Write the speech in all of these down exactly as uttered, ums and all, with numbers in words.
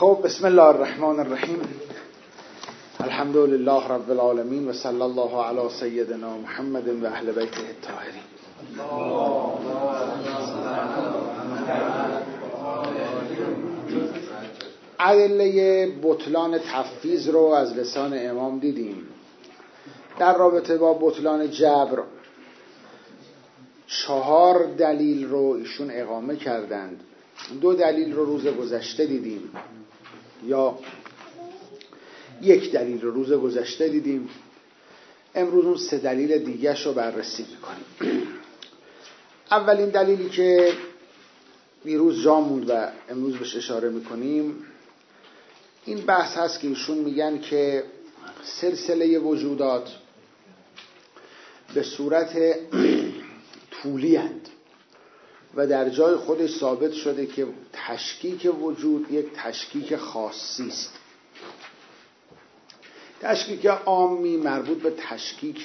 خب بسم الله الرحمن الرحیم. الحمد لله رب العالمین و صلی الله علی سیدنا محمد و اهل بیته الطاهرین. ادله بطلان تفویض رو از لسان امام دیدیم. در رابطه با بطلان جبر چهار دلیل رو ایشون اقامه کردند. دو دلیل رو روز گذشته دیدیم، یا یک دلیل رو روز گذشته دیدیم. امروز اون سه دلیل دیگه‌ش رو بررسی میکنیم. اولین دلیلی که دیروز جا موند و امروز بهش اشاره میکنیم این بحث هست که ایشون میگن که سلسله وجودات به صورت طولی هست و در جای خودش ثابت شده که تشکیک وجود یک تشکیک خاصی است. تشکیک عامی مربوط به تشکیک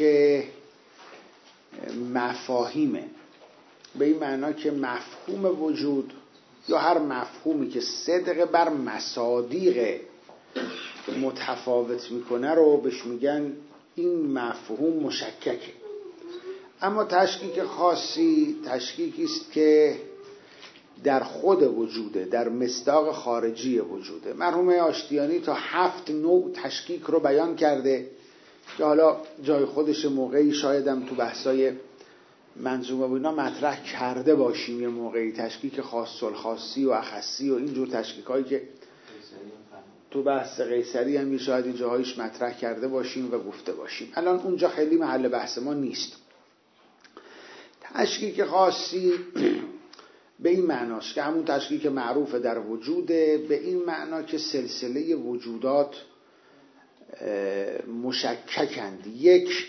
مفاهیمه، به این معنا که مفهوم وجود یا هر مفهومی که صدق بر مصادیق متفاوت میکنه رو بهش میگن این مفهوم مشککه. اما تشکیک خاصی تشکیکی است که در خود وجوده، در مصداق خارجی وجوده. مرحوم آشتیانی تا هفت نوع تشکیک رو بیان کرده که حالا جای خودش موقعی شایدم تو بحثای منظومه و اینا مطرح کرده باشیم، یه موقعی تشکیک خاص الخاصی و اخصی و اینجور تشکیک هایی که تو بحث قیصری هم شاید این جاهایش مطرح کرده باشیم و گفته باشیم. الان اونجا خیلی محل بحث ما نیست. تشکیک خاصی به این معناست که همون تشکیک معروف در وجوده، به این معنا که سلسله وجودات مشککند. یک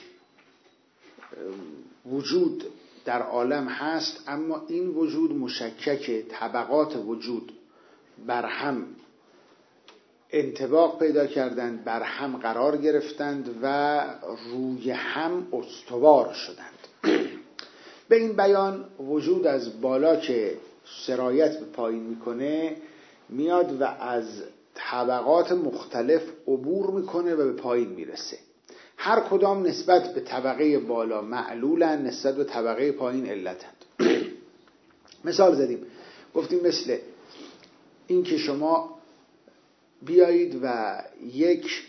وجود در عالم هست اما این وجود مشکک، طبقات وجود بر هم انطباق پیدا کردند، بر هم قرار گرفتند و روی هم استوار شدند. به این بیان وجود از بالا که سرایت به پایین میکنه میاد و از طبقات مختلف عبور میکنه و به پایین میرسه. هر کدام نسبت به طبقه بالا معلولن، نسبت به طبقه پایین علتند. مثال زدیم، گفتیم مثل این که شما بیایید و یک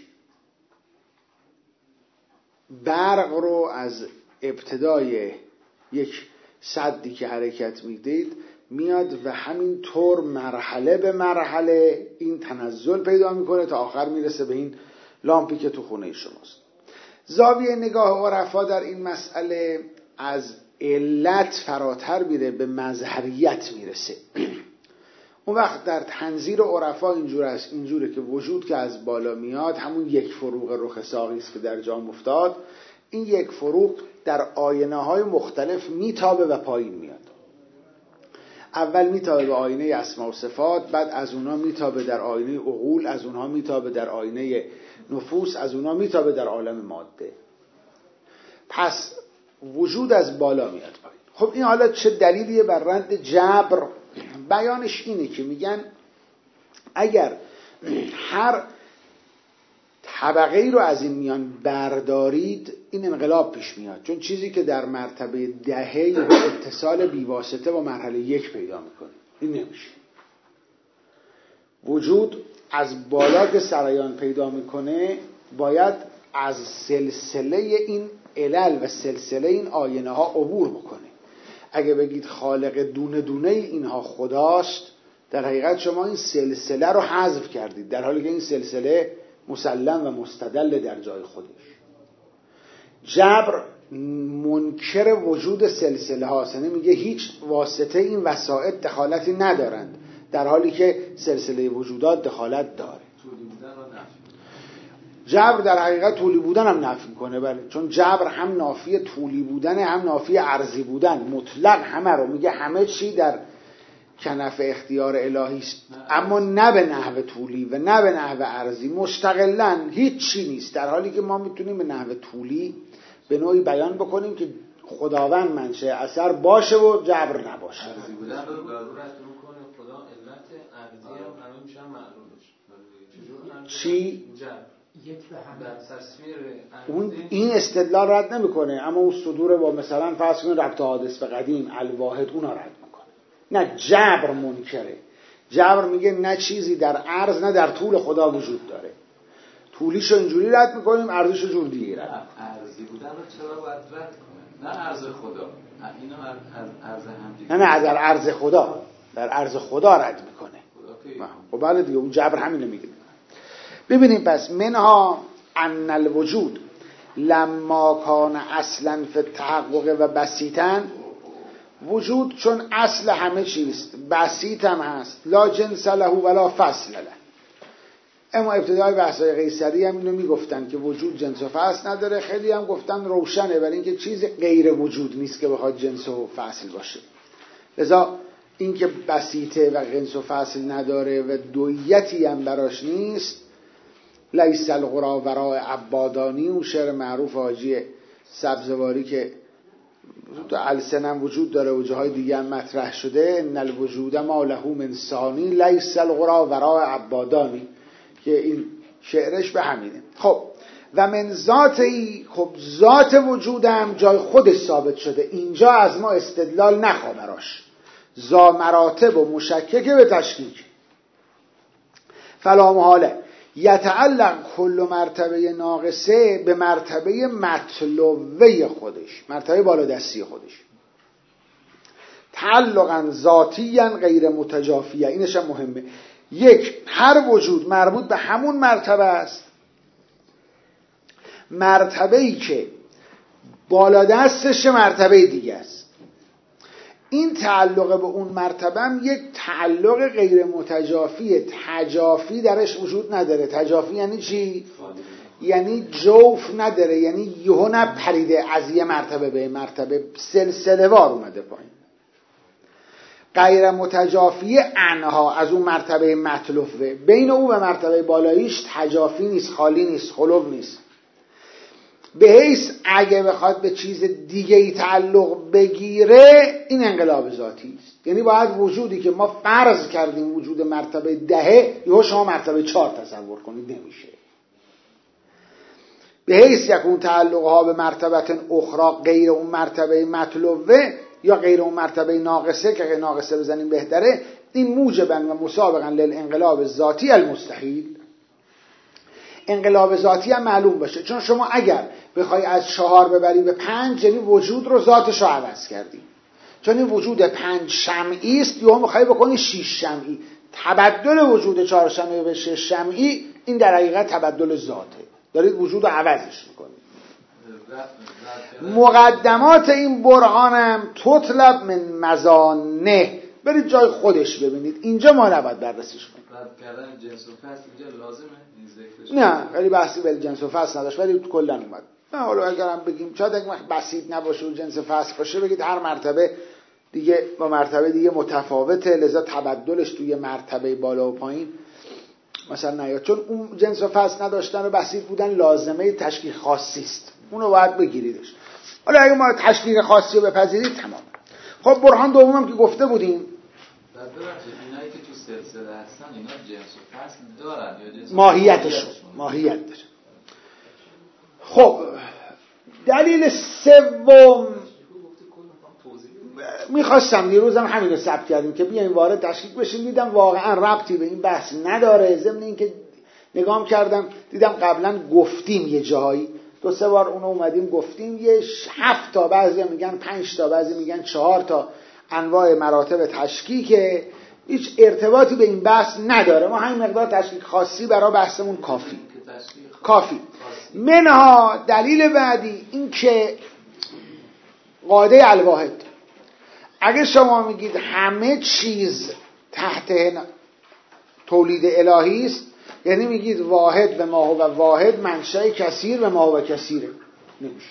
برق رو از ابتدای یک سدی که حرکت میدید میاد و همین طور مرحله به مرحله این تنزل پیدا میکنه تا آخر میرسه به این لامپی که تو خونه شماست. زاویه نگاه عرفا در این مسئله از علت فراتر میره، به مظهریت میرسه. اون وقت در تنظیر عرفا اینجور است، اینجوره که وجود که از بالا میاد همون یک فروغ رخ ساقی است که در جام افتاد. این یک فروغ در آینه های مختلف میتابه و پایین میاد. اول میتابه به آینه اسماء و صفات، بعد از اونها میتابه در آینه عقول، از اونها میتابه در آینه نفوس، از اونها میتابه در عالم ماده. پس وجود از بالا میاد پایین. خب این حالا چه دلیلیه بر رد جبر؟ بیانش اینه که میگن اگر هر طبقه ای رو از این میان بردارید این انقلاب پیش میاد، چون چیزی که در مرتبه دهه به اتصال بیواسطه با مرحله یک پیدا میکنه این نمیشه. وجود از بالا که سرایان پیدا میکنه باید از سلسله این علل و سلسله این آینه ها عبور بکنه. اگه بگید خالق دونه دونه اینها خداست، در حقیقت شما این سلسله رو حذف کردید، در حالی که این سلسله مسلم و مستدل در جای خودش. جبر منکر وجود سلسله هاست، یعنی میگه هیچ واسطه این وسائط دخالتی ندارند، در حالی که سلسله وجودات دخالت داره. جبر در حقیقت طولی بودن هم نفی کنه، بله، چون جبر هم نافی طولی بودن هم نافی عرضی بودن، مطلق همه رو میگه، همه چی در کنف اختیار الهی است، اما نه به نحو طولی و نه به نحو عرضی، مستقلاً هیچ چی نیست. در حالی که ما میتونیم به نحو طولی به نوعی بیان بکنیم که خداوند منشأ اثر باشه و جبر نباشه. عرضی بودن رو ضرورت میکنه خدا علت عرضی هم همه میشن معلومش. چی؟ یک به هم تصویر اون این استدلال رد نمیکنه، اما اون صدور با مثلا فرض کنید ربط حادث به قدیم الواحد اونا رد میکنه. نه جبر منکره. جبر میگه نه چیزی در عرض نه در طول خدا وجود داره. طولیشو اینجوری رد میکنیم، عرضشو جور دیگه رد. عرضی بودن رو چرا باید رد کنه؟ نه عرض خدا. اینا عرض هم دیگه. نه نه در عرض خدا. در عرض خدا رد میکنه. خب بله دیگه اون جبر همینو میگه. ببینیم پس منها ان الوجود لما کان اصلا فی التحقق و بسیطا، وجود چون اصل همه چیست بسیط هم هست، لا جنس له ولا فصل له. اما ابتدای بحث‌های قیصری هم اینو میگفتن که وجود جنس و فصل نداره، خیلی هم گفتن روشنه برای اینکه چیز غیر وجود نیست که بخواد جنس و فصل باشه. لذا اینکه بسیطه و جنس و فصل نداره و دویتی هم براش نیست، لیس الغرا وراء عبادانی، اون شعر معروف حاجی سبزواری که تو السنم وجود داره و جاهای دیگه هم مطرح شده، ان الوجود ما له من ثانی لیس الغرا وراء عبادانی، که این شعرش به همینه. خب و من ذاتی، خب ذات وجودم جای خودش ثابت شده، اینجا از ما استدلال نخوا براش، ذا مراتب و مشکک به تشکیک. فلا محاله یتعلق کل مرتبه ناقصه به مرتبه مطلوبه خودش، مرتبه بالادستی خودش، تعلقا ذاتیا غیر متجافیه. اینش هم مهمه. یک، هر وجود مربوط به همون مرتبه است، مرتبه‌ای که بالادستش مرتبه دیگه است. این تعلق به اون مرتبه هم یک تعلق غیر متجافیه، تجافی درش وجود نداره. تجافی یعنی چی؟ یعنی جوف نداره، یعنی یهو نپریده از یه مرتبه به مرتبه، سلسله وار اومده پایین. غیر متجافی انها، از اون مرتبه مطلوبه، بین او و مرتبه بالاییش تجافی نیست، خالی نیست، خلو نیست. به حیث اگه بخواد به چیز دیگه ای تعلق بگیره این انقلاب ذاتی است. یعنی باید وجودی که ما فرض کردیم وجود مرتبه دهه، یهو شما مرتبه چهار تصور کنید، نمیشه. به حیث یکون تعلقها به مرتبه اخرى غیر اون مرتبه مطلوبه یا غیر اون مرتبه ناقصه، که ناقصه بزنیم بهتره، این موجبا و مسابقا للانقلاب ذاتی المستحیل. انقلاب ذاتی هم معلوم باشه، چون شما اگر بخوای از چهار ببری به پنج، یعنی وجود رو ذاتش رو عوض کردی. چون این وجود پنج شمعی است، یا میخوای بکنی شیش شمعی. تبدل وجود چهار شمعی به شش شمعی، این در حقیقت تبدل ذاته، دارید وجود رو عوضش میکنید. مقدمات این برهانم تطلب من مزانه، برید جای خودش ببینید، اینجا ما نباید بررسیش کنیم. رد کردن جنس و فصل اینجا لازمه این ذکرش؟ نه خیلی بحثی به جنس و فصل نداشت، ولی کلا اومد. نه حالا اگرم بگیم شاید اگه بسیط نباشه و جنس فصل باشه، بگید هر مرتبه دیگه با مرتبه دیگه متفاوته، لذا تبدلش توی مرتبه بالا و پایین مثلا نیاد. چون اون جنس و فصل نداشتن و بسیط بودن لازمه تشکیل خاصی است، اونو باید بگیریدش. حالا اگه ما تشکیل خاصی رو بپذیرید تمام. خب برهان دومم که گفته بودیم، اینایی که تو سلسله هستن اینا جنس و فصل دارن یا جنس ماهیتشون ماهیت داره. خب دلیل سوم میخواستم دیروزم همین رو ثبت کردیم که بیایم وارد تشکیک بشیم، دیدم واقعا ربطی به این بحث نداره. ضمن اینکه نگام کردم دیدم قبلا گفتیم یه جایی دو سه بار اونو اومدیم گفتیم، یه هفت تا، بعضی میگن پنج تا، بعضی میگن چهار تا انواع مراتب تشکیکه، هیچ ارتباطی به این بحث نداره. ما همین مقدار تشکیک خاصی برای بحثمون کافی کافی منها دلیل بعدی این که قاعده الواحد، اگه شما میگید همه چیز تحت تولید الهی است، یعنی میگید واحد به ما هو واحد منشأ کثیر به ما هو کثیره، نمیشه.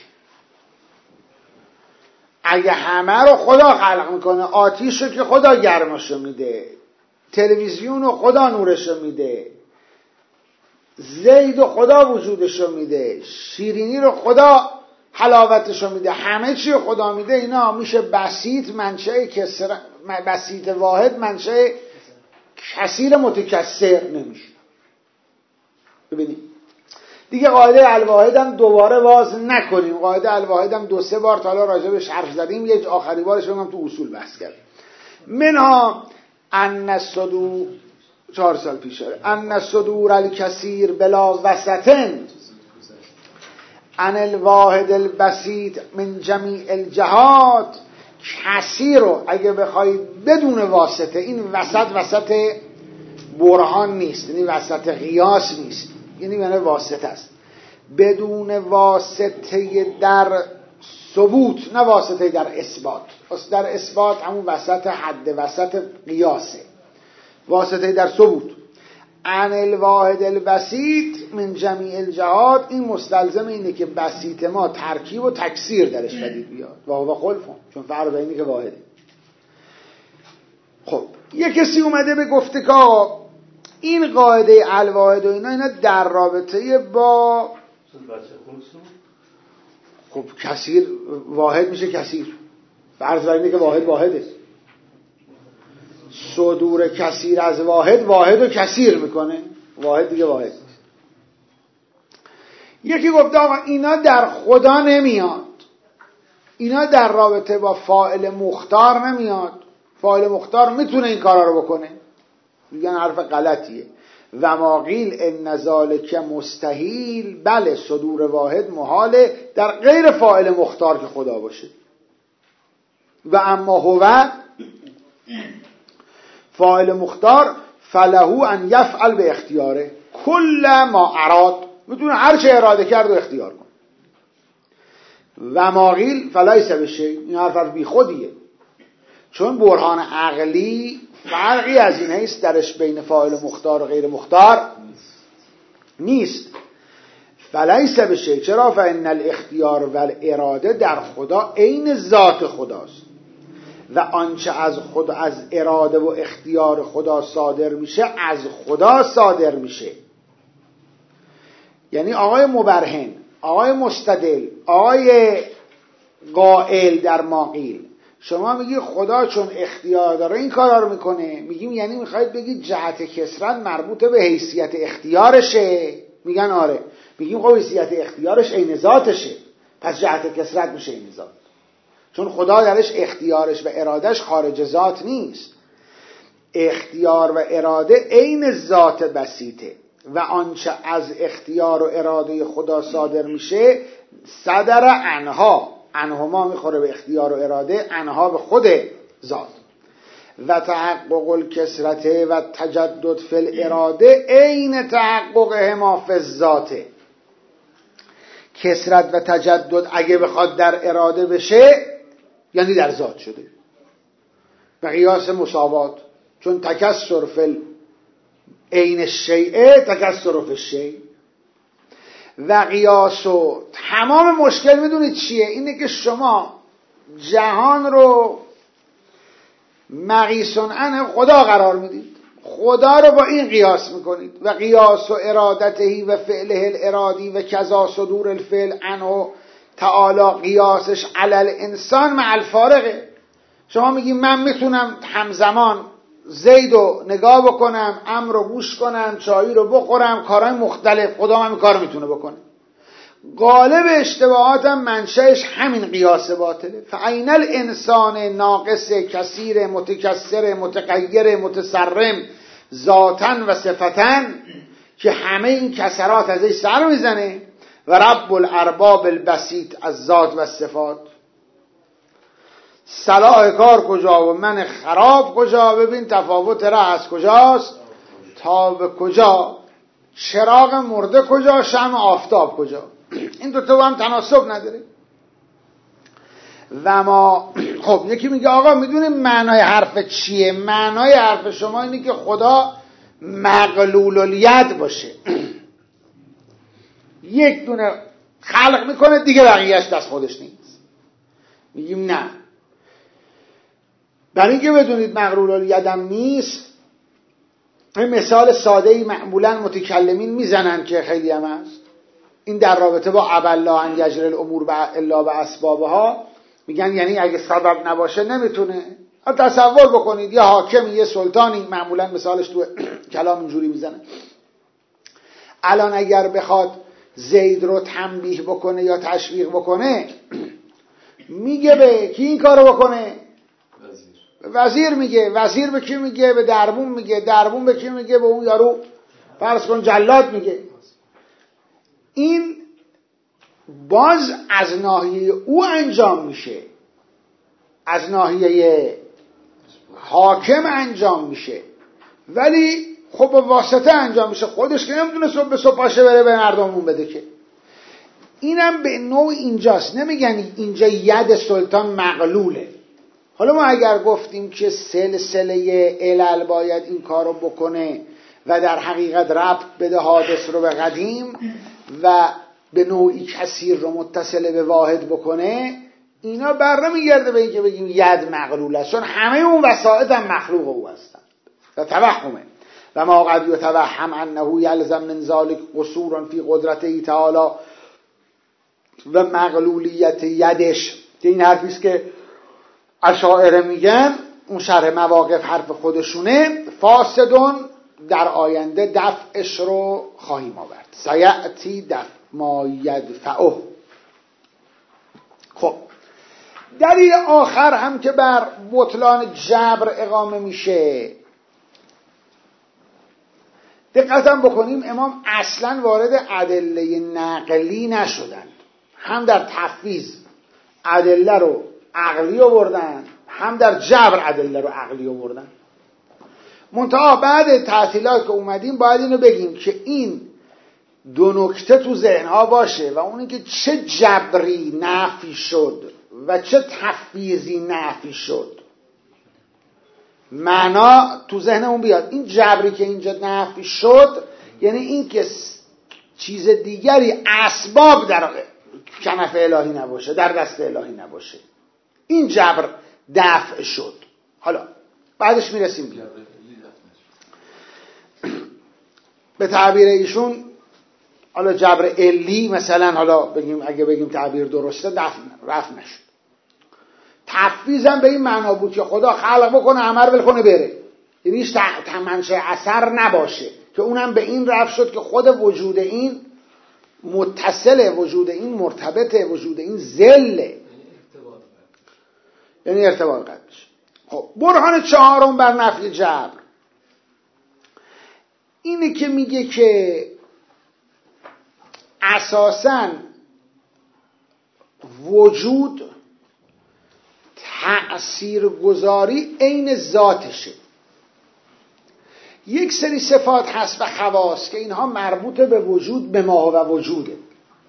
اگه همه رو خدا خلق میکنه، آتیش رو که خدا گرمشو میده، تلویزیون رو خدا نورشو میده، زید و خدا وجودشو میده، شیرینی رو خدا حلاوتشو میده، همه چی رو خدا میده، اینا میشه بسیط منشأ کسر، بسیط واحد منشأ کثیر متکثر، نمیشه. ببینید دیگه قاعده الواحد هم دوباره باز نکنیم. قاعده الواحد هم دو سه بار تا حالا راجبش حرف زدیم، یه آخری بارش بگم تو اصول بحث کردیم. منها ان الصدور، چهار سال پیش داره، ان الصدور الکثیر بلا وسطن ان الواحد البسیط من جمیع الجهات. کثیر رو اگه بخواید بدون واسطه، این وسط وسط برهان نیست، یعنی وسط قیاس نیست، یعنی یعنی واسطه است، بدون واسطه در ثبوت، نه واسطه در اثبات. در اثبات همون وسط حد وسط قیاسه، واسطه در ثبوت. عن الواحد البسیط من جمیع الجهات، این مستلزم اینه که بسیط ما ترکیب و تکثیر درش پدید بیاد و هو خلفون، چون فرق اینه که واحده. خب یه کسی اومده به گفته که این قاعده الواحد و اینا اینا در رابطه با خب کثیر واحد میشه کثیر، فرض بر اینه که واحد واحده، صدور کثیر از واحد واحد و کثیر میکنه، واحد دیگه واحد نیست. یکی گفته آقا اینا در خدا نمیاد، اینا در رابطه با فاعل مختار نمیاد، فاعل مختار میتونه این کارا رو بکنه. میگن حرف غلطیه. و ما قیل ان ذالک مستحیل، بله صدور واحد محاله در غیر فاعل مختار که خدا باشه. و اما هو فاعل مختار فله ان یفعل به اختیاره کل ما اراد، میتونه هر چه اراده کرد و اختیار کنه. و ما قیل فلیس بشیء، این حرف بی خودیه، چون برهان عقلی فرقی از این هست درش بین فاعل مختار و غیر مختار نیست. فلیس بشیء، چرا؟ فان الاختیار و الاراده در خدا عین ذات خداست و آنچه از خود از اراده و اختیار خدا صادر میشه از خدا صادر میشه. یعنی آقای مبرهن، آقای مستدل، آقای قائل در ما قیل، شما میگی خدا چون اختیار داره این کارا رو میکنه، میگیم یعنی میخواید بگید جهت کثرت مربوط به حیثیت اختیارشه؟ میگن آره. میگیم خب حیثیت اختیارش عین ذاتشه، پس جهت کثرت میشه عین ذات، چون خدا درش اختیارش و ارادش خارج ذات نیست. اختیار و اراده عین ذات بسیطه و آنچه از اختیار و اراده خدا صادر میشه صدر عنها، عنهما میخوره به اختیار و اراده، عنها به خود ذات. و تحقق الکثرت و تجدد فی الاراده عین تحققهما فی الذات. کثرت و تجدد اگه بخواد در اراده بشه یعنی در ذات شده، به قیاس مساوات، چون تکثر فی عین الشیء تکثر فی الشیء. و قیاس و تمام مشکل میدونید چیه؟ اینه که شما جهان رو مقیسون عن خدا قرار میدید، خدا رو با این قیاس میکنید. و قیاس و ارادته و فعله الارادی و کذا صدور الفعل عنه تعالی قیاسش علی الانسان مع الفارقه. شما میگی من میتونم همزمان زید رو نگاه بکنم، امر رو گوش کنم، چایی رو بخورم، کارهای مختلف، خدا هم این کار میتونه بکنه. غالب اشتباهاتم منشأش همین قیاس باطله. فعین الانسان ناقص کثیر متکثر متغیر متصرم ذاتن و صفتن، که همه این کسرات ازش سر میزنه. و رب الارباب البسیط از ذات و صفات. صلاح کار کجا و من خراب کجا؟ ببین تفاوت راه از کجاست تا به کجا، چراغ مرده کجا، شمع آفتاب کجا. این دو تا هم تناسب نداره. و ما خب یکی میگه آقا میدونیم معنای حرف چیه؟ معنای حرف شما اینه که خدا مغلول الید باشه، یک دونه خلق میکنه دیگه بقیهش دست خودش نیست. میگیم نه، برای اینکه بدونید مغلول الیدم نیست، این مثال ساده‌ای معمولا متکلمین میزنن که خیلی هم هست. این در رابطه با ابلا ان یجر الامور الا باسبابها، میگن یعنی اگه سبب نباشه نمیتونه. تصور بکنید یه حاکمی، یه سلطانی، معمولا مثالش تو کلام اینجوری میزنه، الان اگر بخواد زید رو تنبیه بکنه یا تشویق بکنه میگه به کی این کارو بکنه؟ وزیر. وزیر میگه. وزیر به کی میگه؟ به دربون میگه. دربون به کی میگه؟ به اون یارو فرض کن جلاد میگه. این باز از ناحیه او انجام میشه، از ناحیه حاکم انجام میشه، ولی خب به واسطه انجام میشه. خودش که نمیتونه صبح به صبح پاشه بره به مردمون بده که. اینم به نوع اینجاست. نمیگن اینجا ید سلطان مغلوله. حالا ما اگر گفتیم که سلسله علل باید این کارو بکنه و در حقیقت ربط بده حادث رو به قدیم و به نوعی کثیر رو متصل به واحد بکنه، اینا بر نمیگرده به اینکه بگیم ید مغلوله، چون همه اون وسائط هم مخلوق او هستند و توهمه. و ما قد یتوهم انه یلزم من ذلک قصورا فی قدرته تعالی و مغلولیت یدش، که این حرفیست که اشاعره میگن، اون شرح مواقف حرف خودشونه، فاسدون در آینده دفعش رو خواهیم آورد. سیأتی دفع ما یدفعه. خب دلیل آخر هم که بر بطلان جبر اقامه میشه، دقتم بکنیم امام اصلا وارد ادله نقلی نشدند. هم در تفویض ادله رو عقلی آوردن، هم در جبر ادله رو عقلی آوردن. منتها بعد تعطیلات که اومدیم باید اینو بگیم که این دو نکته تو ذهنها باشه، و اون که چه جبری نفی شد و چه تفویضی نفی شد، معنا تو ذهنمون بیاد. این جبری که اینجا نفی شد یعنی این که چیز دیگری اسباب در کنف الهی نباشه، در دست الهی نباشه، این جبر دفع شد. حالا بعدش میرسیم بیاد به تعبیر ایشون. حالا جبر علی مثلا، حالا بگیم اگه بگیم تعبیر درسته، دفع رفع نشد. تفویضم به این معنا بود که خدا خلق بکنه عمر ول کنه بره، یعنی هیچ منشأ اثر نباشه، که اونم به این رفع شد که خود وجود این متصله، وجود این مرتبطه، وجود این ذله، یعنی ارتباط قطع بشه. خب برهان چهارم بر نفی جبر اینه که میگه که اساساً وجود تأثیرگذاری عین ذاتشه. یک سری صفات هست و خواص که اینها مربوط به وجود، به ما و وجوده.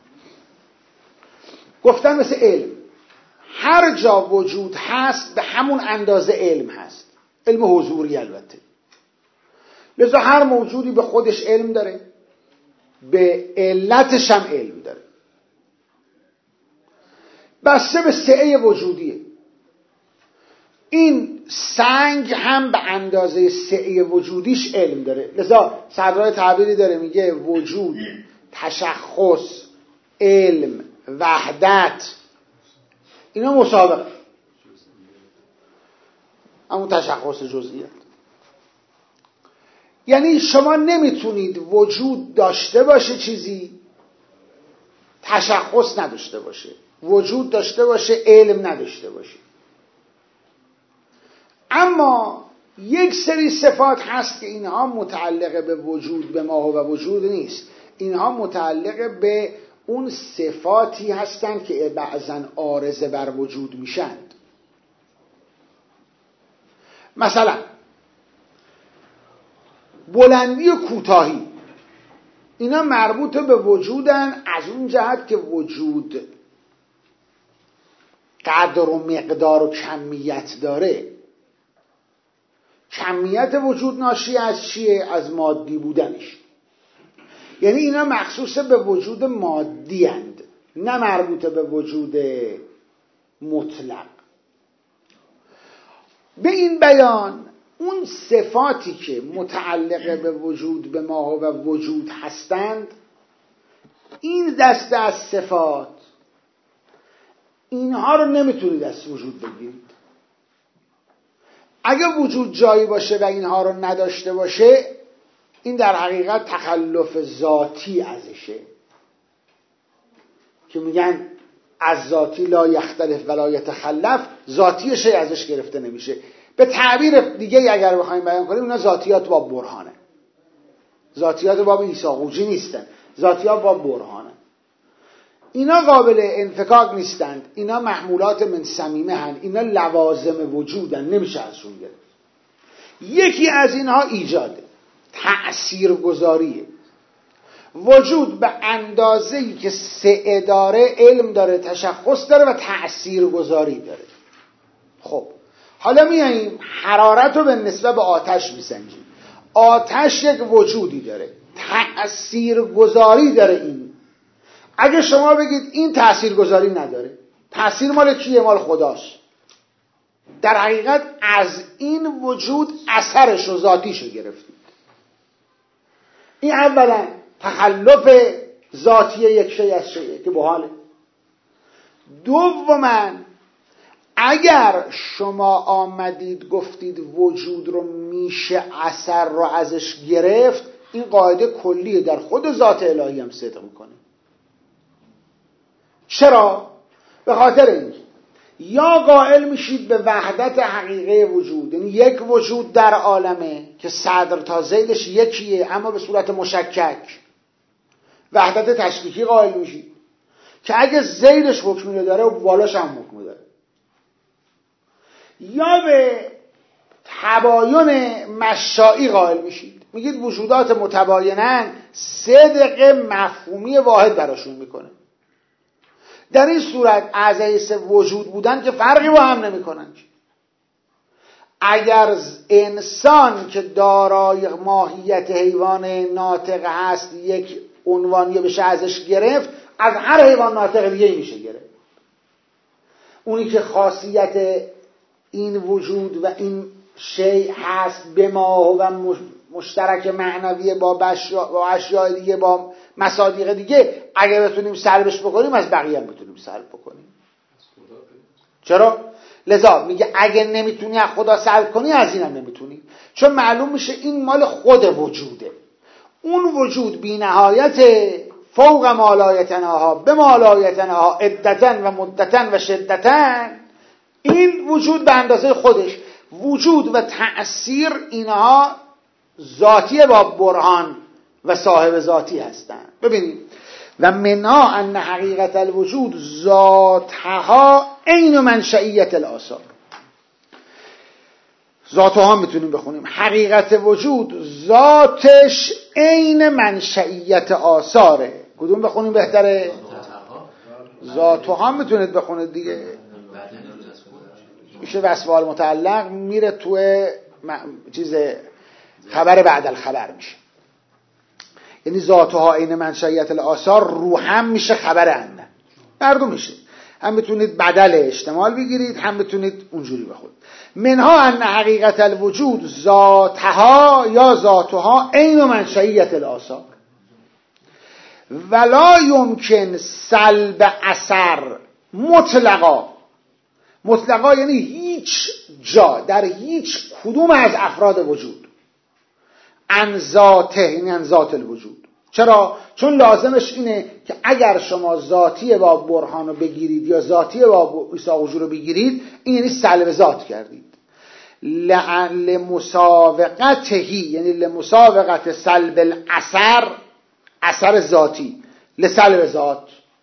گفتن مثل علم، هر جا وجود هست به همون اندازه علم هست، علم حضوری البته. لذا هر موجودی به خودش علم داره، به علتش هم علم داره، بسته به سعه وجودیه. این سنگ هم به اندازه سعه وجودیش علم داره. لذا صدرای تعبیری داره میگه وجود، تشخص، علم، وحدت، اینا مسابقه، همون تشخص جزئیات. یعنی شما نمیتونید وجود داشته باشه چیزی تشخص نداشته باشه، وجود داشته باشه علم نداشته باشه. اما یک سری صفات هست که اینها متعلق به وجود، به ما و وجود نیست. اینها متعلق به اون صفاتی هستند که بعضاً عارضه بر وجود میشند. مثلا بلندی و کوتاهی، اینا مربوط به وجودن از اون جهت که وجود قدر و مقدار و کمیت داره. کمیت وجود ناشی از چیه؟ از مادی بودنش. یعنی اینا مخصوص به وجود مادی اند، نه مربوط به وجود مطلق. به این بیان اون صفاتی که متعلق به وجود، به ما و وجود هستند، این دسته از صفات، اینها رو نمیتونید از وجود بگیرید. اگه وجود جایی باشه و اینها رو نداشته باشه، این در حقیقت تخلف ذاتی ازشه که میگن از ذاتی لا یختلف ولا یتخلف، ذاتی شی ازش گرفته نمیشه. به تعبیر دیگه اگر بخوایم بیان کنیم اینا ذاتیات باب برهانه، ذاتیات باب عیسی قوجی نیستن، ذاتیات باب برهانه. اینا قابل انفکاک نیستند، اینا محمولات من صمیمه هن، اینا لوازم وجودن، نمیشه ازشون گرفت. یکی از اینها ایجاده، تأثیرگذاریه. وجود به اندازه‌ای که سعه داره، علم داره، تشخص داره و تأثیرگذاری داره. خب حالا میاییم حرارت رو به نسبت به آتش میسنجیم. آتش یک وجودی داره، تأثیرگذاری داره. این اگه شما بگید این تأثیرگذاری نداره، تأثیر مال کیه؟ مال خداست. در حقیقت از این وجود اثرش و ذاتیشو گرفتید. این اولا تخلف ذاتی یک شی از شیه که بحاله. دوما اگر شما آمدید گفتید وجود رو میشه اثر رو ازش گرفت، این قاعده کلیه در خود ذات الهی هم صدق میکنه. چرا؟ به خاطر اینکه یا قائل میشید به وحدت حقیقه وجود، یعنی یک وجود در عالمه که صدر تا ذیلش یکیه اما به صورت مشکک، وحدت تشکیکی قائل میشید که اگه ذیلش حکمی داره و بالاش هم حکم داره. یا به تباین مشائی قائل میشید، میگید وجودات متباینن صدق مفهومی واحد براشون میکنه. در این صورت از حیث وجود بودن که فرقی با هم نمیکنن. اگر انسان که دارای ماهیت حیوان ناطق هست یک عنوانی بشه ازش گرفت، از هر حیوان ناطق دیگه میشه گرفت. اونی که خاصیت این وجود و این شیء هست به ما و مشترک معنوی با اشیاء دیگه، با مصادیق دیگه، اگه بتونیم سلبش بکنیم از بقیه هم بتونیم سلب بکنیم. چرا؟ لذا میگه اگه نمیتونی از خدا سلب کنی از اینم نمیتونی، چون معلوم میشه این مال خود وجوده. اون وجود بی نهایت فوق ما لا یتناها به ما لا یتناها عدتن و مدتن و شدتن، این وجود به اندازه خودش. وجود و تأثیر اینها ذاتی با برهان و صاحب ذاتی هستند. ببینید و منها ان حقیقت الوجود ذاتها عین منشئیت الآثار. ذاتها میتونیم بخونیم حقیقت وجود ذاتش عین منشئیت آثاره. کدوم بخونیم بهتره؟ ذاتها میتونید بخونید دیگه، میشه وصف متعلق میره توی چیز خبر بعد الخبر میشه. یعنی ذاتها عین منشئیت الآثار رو هم میشه خبر انه، هر دو میشه. هم میتونید بدل احتمال بگیرید، هم میتونید اونجوری بخونید. منها ان حقیقت الوجود ذاتها یا ذاتها عین منشئیت الآثار ولا یمکن سلب اثر مطلقا. مطلقا یعنی هیچ جا در هیچ کدوم از افراد وجود ان ذاته، یعنی ان ذات الوجود. چرا؟ چون لازمش اینه که اگر شما ذاتی با برهان رو بگیرید یا ذاتی با عیسی وجود رو بگیرید، این یعنی سلب ذات کردید. لمساوقتهی یعنی لمساوقت سلب الاثر، اثر ذاتی، لسلب ذات.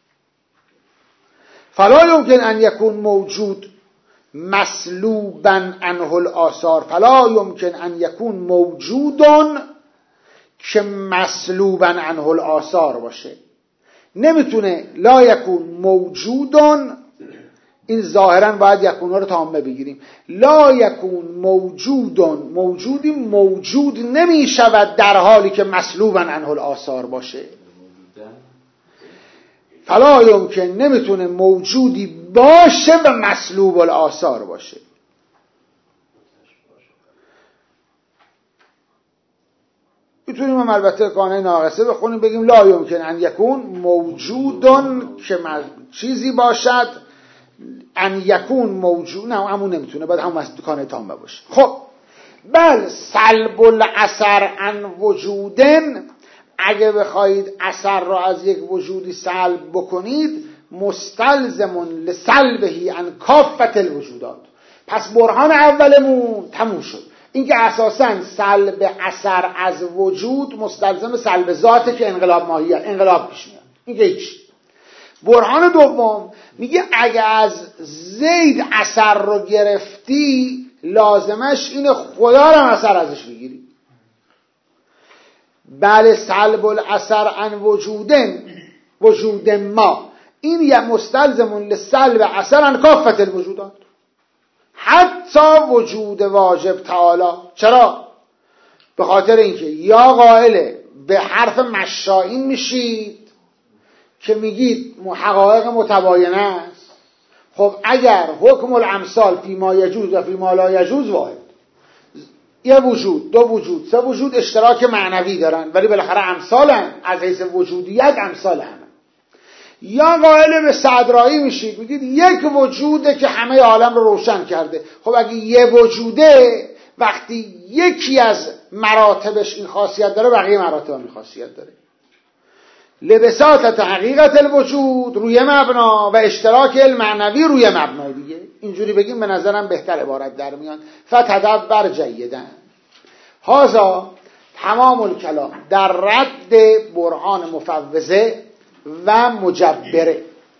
فلا یمکن ان یکون موجود مسلوبا عنه الآثار، فلا یمکن ان یکون موجودون که مسلوبا عنه الآثار باشه. نمیتونه لا یکون موجودون، این ظاهرا باید یکون رو تامه بگیریم. لا یکون موجودون، موجودی موجود نمیشود در حالی که مسلوبا عنه الآثار باشه. فلا یمکن، نمیتونه موجودی باشه و مسلوب الآثار باشه. میتونیم هم البته قانع ناقصه بخونیم بگیم لا یمکن ان یکون موجودون که چیزی باشد ان یکون موجود، نه همون نمیتونه، باید همون قانع تامه باشه. خب بل سلب الاثر عن وجودن، اگه بخواهید اثر را از یک وجودی سلب بکنید، مستلزم لسلبهی عن کافت الوجودات. پس برهان اولمون تموم شد، اینکه اساساً سلب اثر از وجود مستلزم سلب ذاته که انقلاب ماهیت، انقلاب پیش میاد. این که هیچ. برهان دوم میگه اگه از زید اثر رو گرفتی، لازمش اینه خدا رو اثر ازش بگیری. بله سلب الاثر عن وجودن وجود ما، این یه مستلزمون لسلب اثر عن کافت الوجودات، حتی وجود واجب تعالی. چرا؟ به خاطر اینکه یا قائله به حرف مشائین میشید که میگید حقایق متباینه است. خب اگر حکم الامثال فی ما یجوز و فی ما لا یجوز واحد، یه وجود، دو وجود، سه وجود اشتراک معنوی دارن ولی بالاخره امثالن، از حیث وجودیت امثال همه. یا قائل به صدرایی میشید، میگید یک وجوده که همه عالم رو روشن کرده. خب اگه یه وجوده، وقتی یکی از مراتبش این خاصیت داره، بقیه مراتب هم این خاصیت داره. لبساطت حقیقت الوجود روی مبنا و اشتراک المعنوی روی مبنای دیگه. اینجوری بگیم به نظرم بهتر عبارت در میان. فتدبر جیدن. هذا تمام الکلام در رد برهان مفوضه و مجبره.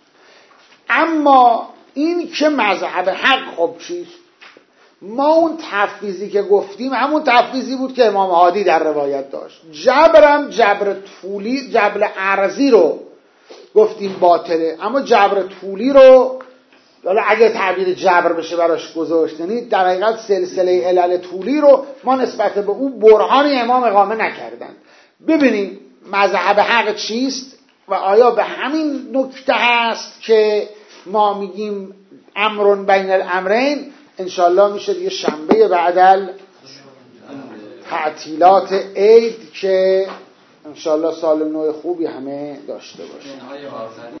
اما این که مذهب حق خب چیست؟ ما اون تفویضی که گفتیم همون تفویضی بود که امام هادی در روایت داشت. جبرم جبر طولی، جبر عرضی رو گفتیم باطله، اما جبر طولی رو حالا اگه تعبیر جبر بشه براش گذاشت، یعنی در حقیقت سلسله علل طولی رو ما نسبت به اون برهان امام اقامه نکردن. ببینیم مذهب حق چیست و آیا به همین نکته هست که ما میگیم امرون بین الامرین. انشالله میشه دیگه شنبه بعدل تعطیلات عید که انشالله سال نو خوبی همه داشته باشیم.